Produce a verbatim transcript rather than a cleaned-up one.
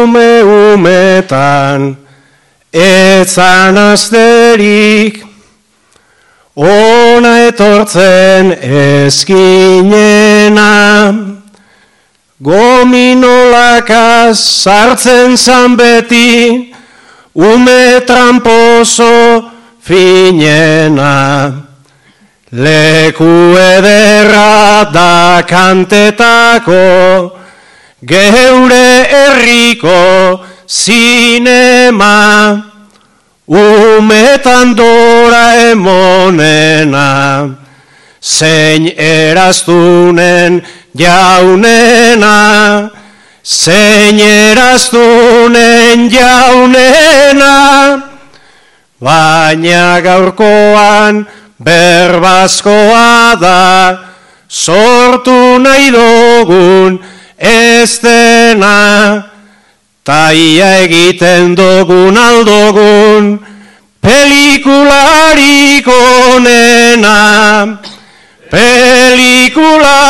ume-umetan etzan asterik, ona etortzen ezkinena, gominolakaz sartzen zan beti, ume tramposo finena. Leku ederra da kantetako, geure herriko zinema, umetan Doraemonena, zein eraztunen jaunena, zein eraztunen jaunena, baina gaurkoan berbazkoa da, sortu nahi dugun ez dena, taia egiten dugun aldogun, pelikularik onena, pelikularik